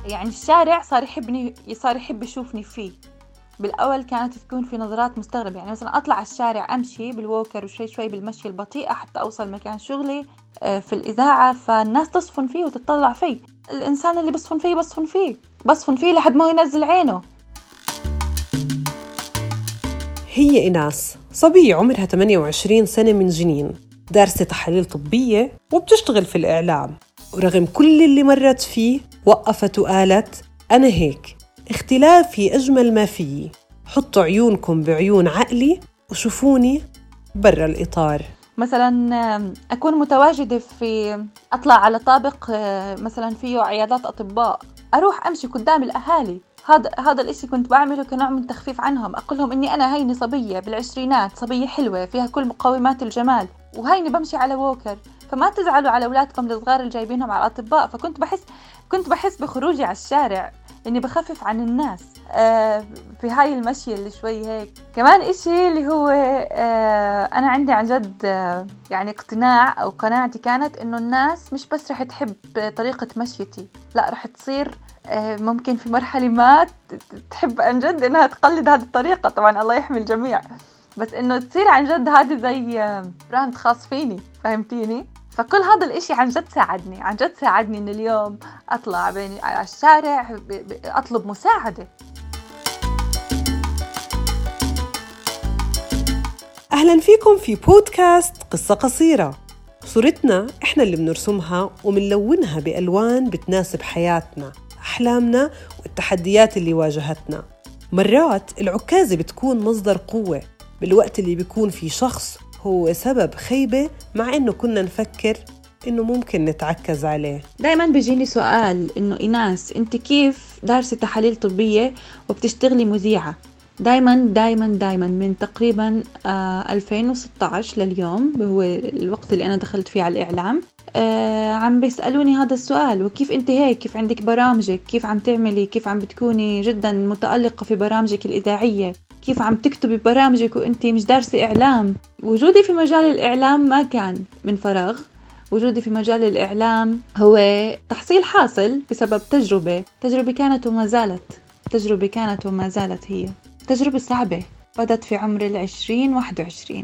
يعني الشارع صار يحب يشوفني فيه. بالأول كانت تكون في نظرات مستغربة، يعني مثلا أطلع على الشارع أمشي بالووكر وشوي شوي بالمشي البطيئة حتى أوصل مكان شغلي في الإذاعة، فالناس تصفن فيه وتطلع فيه. الإنسان اللي بصفن فيه لحد ما ينزل عينه. هي إيناس صبية عمرها 28 سنة من جنين، دارسة تحاليل طبية وبتشتغل في الإعلام، ورغم كل اللي مرت فيه وقفت وقالت أنا هيك، اختلافي أجمل ما فيي، حطوا عيونكم بعيون عقلي وشوفوني برا الإطار. مثلا أكون متواجدة أطلع على طابق مثلا فيه عيادات أطباء، أروح أمشي قدام الأهالي. هذا الإشي كنت بعمله كنوع من تخفيف عنهم، أقول لهم إني أنا هيني صبية بالعشرينات، صبية حلوة فيها كل مقومات الجمال، وهيني بمشي على ووكر، فما تزعلوا على أولادكم الصغار اللي جايبينهم على الأطباء. كنت بحس بخروجي على الشارع إني بخفف عن الناس في هاي المشي اللي شوي هيك. كمان إشي اللي هو أنا عندي عن جد يعني اقتناع أو قناعتي كانت إنه الناس مش بس رح تحب طريقة مشيتي، لا رح تصير ممكن في مرحلة ما تحب عن جد إنها تقلد هذه الطريقة. طبعا الله يحمي الجميع، بس إنه تصير عن جد هذه زي براند خاص فيني، فهمتيني؟ فكل هذا الإشي عن جد ساعدني إن اليوم أطلع على الشارع أطلب مساعدة. أهلاً فيكم في بودكاست قصة قصيرة. صورتنا إحنا اللي بنرسمها ومنلونها بألوان بتناسب حياتنا، أحلامنا والتحديات اللي واجهتنا. مرات العكازة بتكون مصدر قوة بالوقت اللي بيكون في شخص هو سبب خيبة، مع إنه كنا نفكر إنه ممكن نتعكز عليه. دايماً بيجيني سؤال إنه إيناس أنت كيف دارسة تحاليل طبية وبتشتغلي مذيعة؟ دايماً من تقريباً 2016 لليوم، هو الوقت اللي أنا دخلت فيه على الإعلام، عم بيسألوني هذا السؤال، وكيف أنت هيك، كيف عندك برامجك، كيف عم تعملي، كيف عم بتكوني جداً متألقة في برامجك الإذاعية، كيف عم تكتبي برامجك وأنت مش دارسة إعلام. وجودي في مجال الإعلام ما كان من فراغ، وجودي في مجال الإعلام هو تحصيل حاصل بسبب تجربة كانت وما زالت هي تجربة صعبة بدأت في عمر 20-21.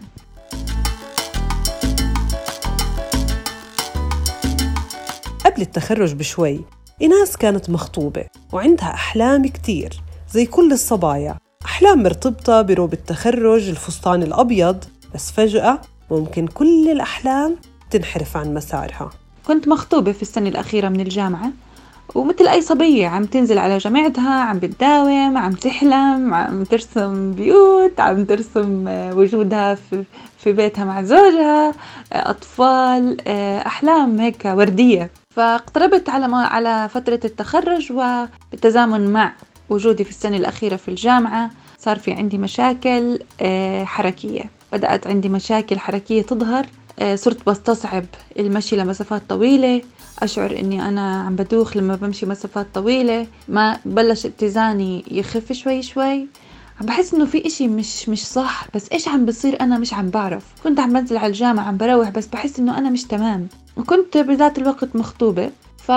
قبل التخرج بشوي إيناس كانت مخطوبة وعندها أحلام كتير زي كل الصبايا، أحلام مرتبطة بروب التخرج، الفستان الأبيض، بس فجأة ممكن كل الأحلام تنحرف عن مسارها. كنت مخطوبة في السنة الأخيرة من الجامعة، ومثل أي صبية عم تنزل على جامعتها، عم بتداوم، عم تحلم، عم ترسم بيوت، عم ترسم وجودها في بيتها مع زوجها، أطفال، أحلام هيك وردية. فاقتربت على فترة التخرج، وبالتزامن مع وجودي في السنة الأخيرة في الجامعة صار في عندي مشاكل حركية. بدأت عندي مشاكل حركية تظهر، صرت بستصعب المشي لمسافات طويلة، أشعر أني أنا عم بدوخ لما بمشي مسافات طويلة، ما بلش اتزاني يخف شوي، عم بحس أنه في إشي مش صح، بس إيش عم بصير أنا مش عم بعرف. كنت عم بنزل على الجامعة، عم بروح، بس بحس أنه أنا مش تمام، وكنت بذات الوقت مخطوبة،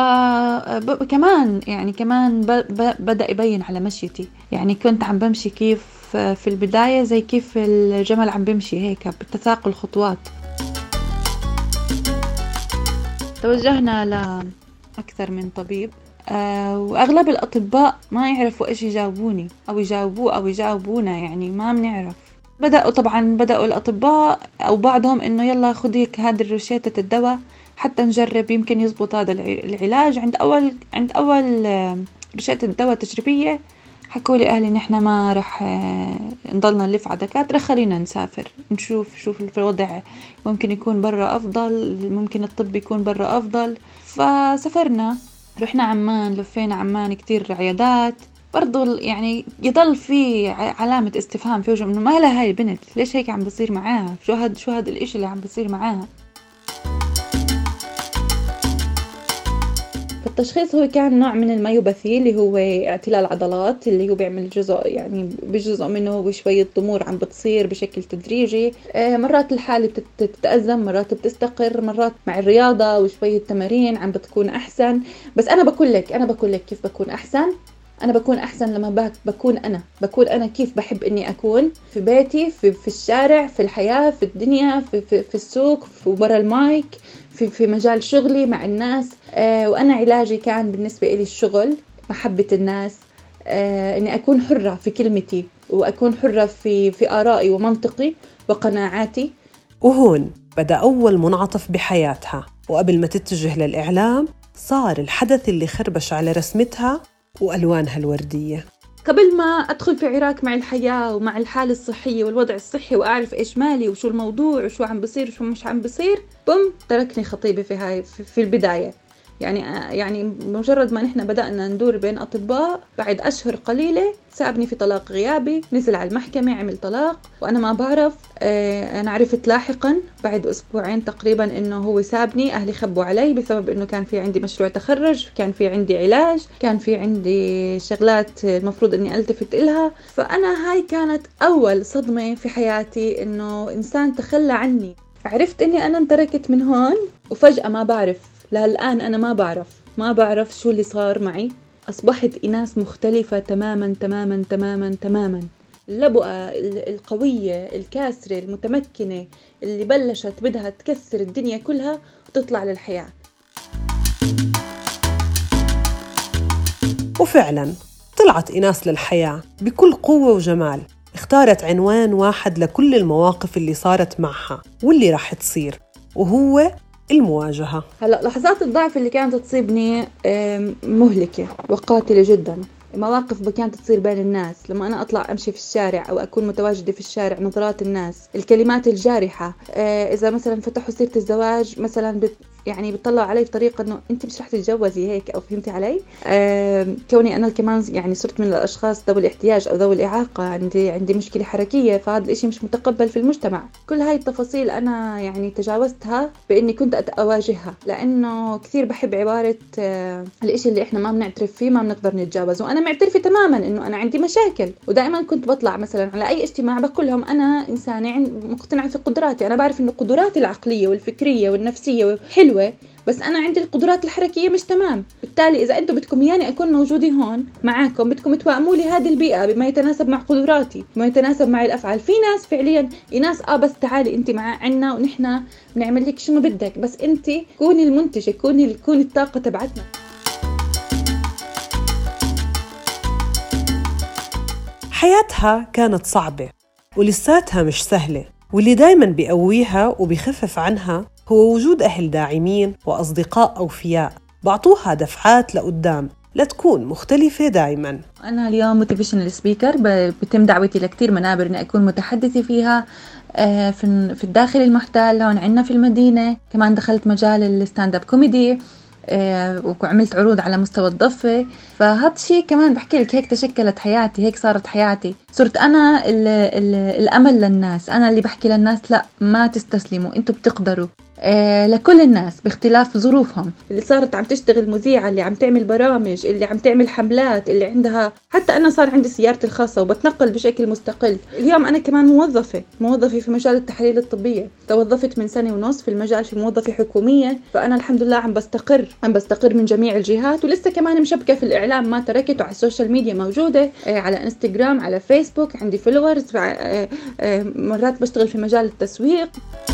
فكمان بدأ يبين على مشيتي. يعني كنت عم بمشي كيف في البداية زي كيف الجمل عم بمشي هيك بتساقل الخطوات. توجهنا لأكثر من طبيب، وأغلب الأطباء ما يعرفوا إيش يجاوبوني أو يجاوبونا، يعني ما بنعرف. بدأوا الأطباء أو بعضهم إنه يلا خديك هذه الروشتة الدواء حتى نجرب يمكن يزبط هذا العلاج. عند أول روشتة الدواء تجريبية حكوا لي أهلي نحن ما رح نضلنا نلف على دكاترة، خلينا نسافر نشوف الوضع، ممكن يكون برا أفضل، ممكن الطب يكون برا أفضل. فسافرنا، رحنا عمان، لفينا عمان كتير عيادات، برضو يعني يضل في علامة استفهام في وجهه إنه ما لها هاي البنت، ليش هيك عم بصير معاها، شو هاد الإشي اللي عم بصير معاها. فالتشخيص هو كان نوع من الميوباثي اللي هو اعتلال عضلات، اللي هو بيعمل جزء يعني بجزء منه وشوية ضمور عم بتصير بشكل تدريجي. مرات الحالة بتتأزم، مرات بتستقر، مرات مع الرياضة وشوية تمارين عم بتكون أحسن. بس أنا بقول لك كيف بكون أحسن. أنا بكون أحسن لما بكون أنا كيف بحب إني أكون في بيتي، في الشارع، في الحياة، في الدنيا، في السوق، في برا المايك، في مجال شغلي مع الناس. وأنا علاجي كان بالنسبة إلي الشغل، محبة الناس، إني أكون حرة في كلمتي، وأكون حرة في آرائي ومنطقي وقناعاتي. وهون بدأ أول منعطف بحياتها، وقبل ما تتجه للإعلام صار الحدث اللي خربش على رسمتها وألوانها الوردية. قبل ما أدخل في عراك مع الحياة ومع الحالة الصحية والوضع الصحي وأعرف إيش مالي وشو الموضوع وشو عم بصير وشو مش عم بصير، تركني خطيبي في البداية. يعني مجرد ما نحن بدأنا ندور بين أطباء، بعد أشهر قليلة سابني في طلاق غيابي، نزل على المحكمة عمل طلاق وأنا ما بعرف. أنا عرفت لاحقا بعد أسبوعين تقريبا إنه هو سابني. أهلي خبوا علي بسبب إنه كان في عندي مشروع تخرج، كان في عندي علاج، كان في عندي شغلات المفروض إني ألتفت إلها. فأنا هاي كانت أول صدمة في حياتي، إنه إنسان تخلى عني. عرفت إني أنا انتركت من هون، وفجأة ما بعرف، للآن أنا ما بعرف شو اللي صار معي. أصبحت إناس مختلفة تماماً تماماً تماماً تماماً. اللبؤة القوية الكاسرة المتمكنة اللي بلشت بدها تكسر الدنيا كلها وتطلع للحياة. وفعلاً طلعت إناس للحياة بكل قوة وجمال. اختارت عنوان واحد لكل المواقف اللي صارت معها واللي راح تصير، وهو المواجهة. هلأ لحظات الضعف اللي كانت تصيبني مهلكة وقاتلة جدا. مواقف كانت تصير بين الناس، لما أنا أطلع أمشي في الشارع أو أكون متواجدة في الشارع، نظرات الناس، الكلمات الجارحة. إذا مثلا فتحوا سيرة الزواج مثلا يعني بتطلعوا علي بطريقة إنه أنت مش رح تتجوزي هيك، أو فهمتي علي. كوني أنا كمان يعني صرت من الأشخاص ذوي الاحتياج أو ذوي الإعاقة، عندي مشكلة حركية، فهذا الإشي مش متقبل في المجتمع. كل هاي التفاصيل أنا يعني تجاوزتها بإني كنت أواجهها، لأنه كثير بحب عبارة الإشي اللي إحنا ما بنعترف فيه ما بنقدر نتجاوزه. وأنا معترفة تماما إنه أنا عندي مشاكل، ودائما كنت بطلع مثلا على أي اجتماع بقول لهم أنا إنسانة مقتنعة في قدراتي. أنا بعرف إنه قدراتي العقلية والفكرية والنفسية حلوة، بس أنا عندي القدرات الحركية مش تمام. بالتالي إذا أنتم بدكم ياني أكون موجودة هون معاكم، بدكم توائموا لي هذه البيئة بما يتناسب مع قدراتي، بما يتناسب مع الأفعال. في ناس فعليا ناس بس تعالي أنت عنا ونحن بنعمل لك شنو بدك، بس أنت كوني المنتجة، كوني الطاقة تبعتنا. حياتها كانت صعبة ولساتها مش سهلة، واللي دايماً بيقويها وبيخفف عنها هو وجود أهل داعمين وأصدقاء أوفياء بعطوها دفعات لقدام لتكون مختلفة دايماً. أنا اليوم موتيفيشنال سبيكر، بتم دعوتي لكتير منابر إني أكون متحدثة فيها في الداخل المحتل هون عنا في المدينة. كمان دخلت مجال الستاند اب كوميدي، وعملت عروض على مستوى الضفة. فهذا الشيء كمان بحكي لك، هيك تشكلت حياتي، هيك صارت حياتي. صرت أنا الأمل للناس، أنا اللي بحكي للناس لا ما تستسلموا، أنتوا بتقدروا. لكل الناس باختلاف ظروفهم، اللي صارت عم تشتغل مذيعة، اللي عم تعمل برامج، اللي عم تعمل حملات، اللي عندها، حتى أنا صار عندي سيارتي الخاصة وبتنقل بشكل مستقل. اليوم أنا كمان موظفة في مجال التحاليل الطبية. توظفت من 1.5 سنة في المجال، في موظفة حكومية. فأنا الحمد لله عم بستقر من جميع الجهات، ولسه كمان مشبكة في الإعلام، ما تركت، وعلى السوشيال ميديا موجودة، على انستغرام، على فيسبوك، عندي فولورز. مرات بشتغل في مجال التسويق.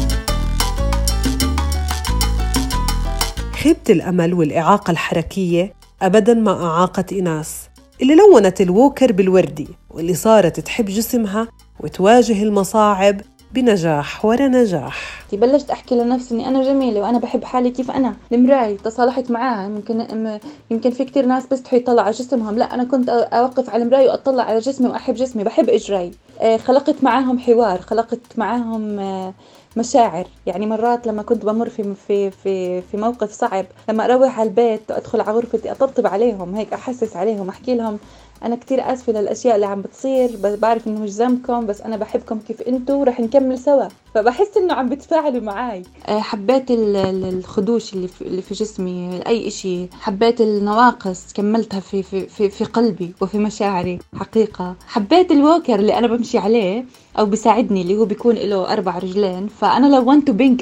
خيبة الأمل والإعاقة الحركية أبداً ما أعاقت إناس اللي لونت الووكر بالوردي، واللي صارت تحب جسمها وتواجه المصاعب بنجاح ورا نجاح. بلشت أحكي لنفسي إني أنا جميلة وأنا بحب حالي كيف أنا. المراية تصالحت معاها. يمكن في كتير ناس بيستحوا يطلع على جسمهم، لا أنا كنت أوقف على المراية وأطلع على جسمي وأحب جسمي، بحب إجراي. خلقت معاهم حوار، خلقت معاهم مشاعر. يعني مرات لما كنت بمر في موقف صعب، لما أروح على البيت وأدخل على غرفتي أطبطب عليهم، هيك أحسس عليهم، أحكي لهم أنا كتير آسفة للأشياء اللي عم بتصير، بعرف إنه مش ذنبكم، بس أنا بحبكم كيف أنتوا، رح نكمل سوا. فبحس إنه عم بتفاعلوا معاي. حبيت الخدوش اللي في جسمي، أي إشي. حبيت النواقص كملتها في قلبي وفي مشاعري حقيقة. حبيت الووكر اللي أنا بمشي عليه أو بيساعدني، اللي هو بيكون له 4 رجلين. فأنا لونته بينك